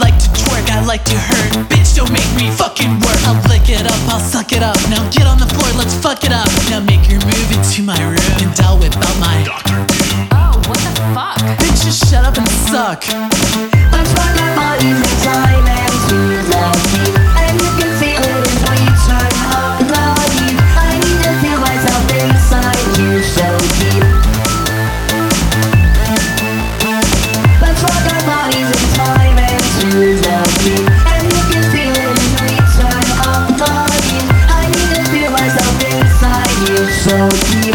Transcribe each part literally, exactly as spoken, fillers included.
like to twerk, I like to hurt. Bitch, don't make me fucking work. I'll lick it up, I'll suck it up. Now get on the floor, let's fuck it up. Now make your move into my room, and I'll whip out my Doctor Doom. Oh, what the fuck? Bitch, just shut up and suck. Let's rock our bodies in time and smooth love deep. And you can feel it as we turn up the volume. I need to feel myself inside you so deep. Let's rock our bodies in time and smooth love deep. And you can feel it as we turn up the volume. I need to feel myself inside you so deep.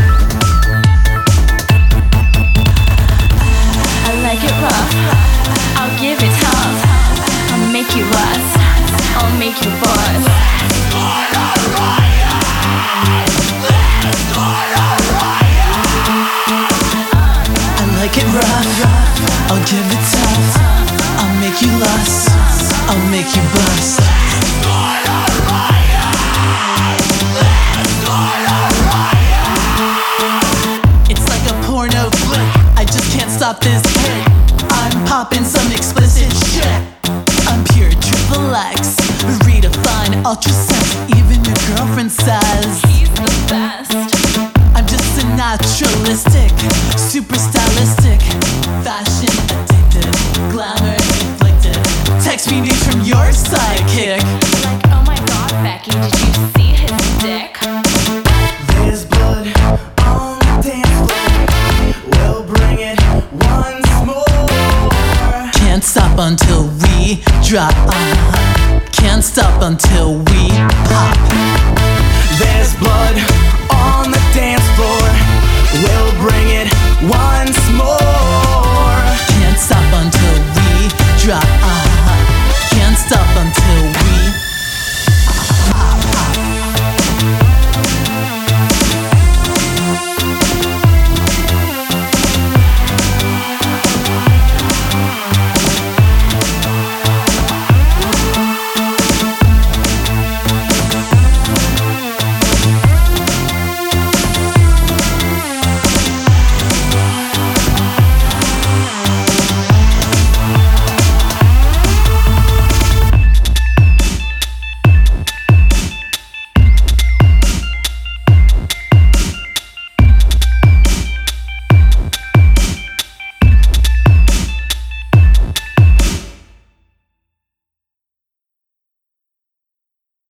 I like it rough, I'll give it tough. I'll make you lust, I'll make you buzz. I like it rough, I'll give it tough. I'll make you lust, I'll make you bust. It's like a porno flick, I just can't stop this hit. I'm popping some explicit shit. I'm pure triple X, redefined ultra sex. Even your girlfriend says He's the best. I'm just a naturalistic, super stylistic, fashion addicted, glamour inflicted. Text me news from your sidekick. Like, oh my god, Becky, did you see his dick? There's blood on the dance floor. We'll bring it once more. Can't stop until we drop. Uh-huh. Can't stop until we pop. There's blood on the dance floor. We'll bring it once more. Can't stop until we drop. Uh-huh. Can't stop until